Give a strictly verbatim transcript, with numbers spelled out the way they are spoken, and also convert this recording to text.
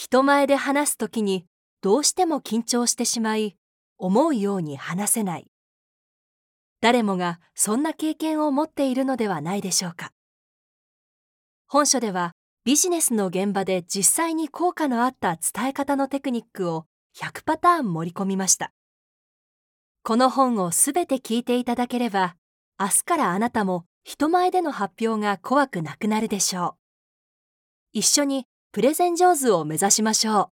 人前で話すときにどうしても緊張してしまい、思うように話せない。誰もがそんな経験を持っているのではないでしょうか。本書ではビジネスの現場で実際に効果のあった伝え方のテクニックをひゃくパターン盛り込みました。この本をすべて聞いていただければ、明日からあなたも人前での発表が怖くなくなるでしょう。一緒にプレゼン上手を目指しましょう。